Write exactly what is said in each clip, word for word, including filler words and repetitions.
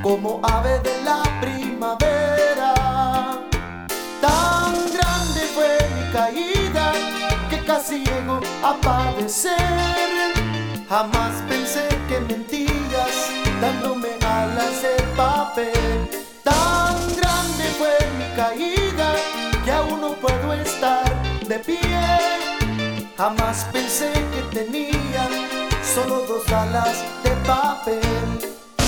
como ave de la primavera. Tan grande fue mi caída que casi llego a padecer. Jamás pensé que mentías dándome alas de papel. Tan grande fue mi caída que aún no puedo estar de pie. Jamás pensé que tenía solo dos alas de papel.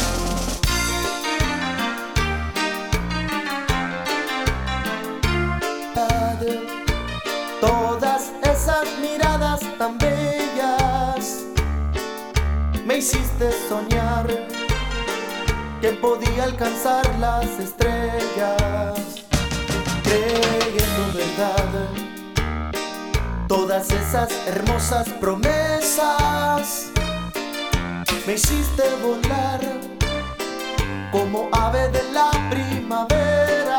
Todas esas miradas tan bellas me hiciste soñar que podía alcanzar las estrellas, creyendo verdad todas esas hermosas promesas. Me hiciste volar como ave de la primavera.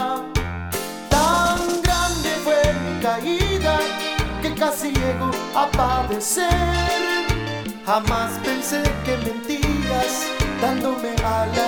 Tan grande fue mi caída que casi llego a padecer. Jamás pensé que mentías dándome alas.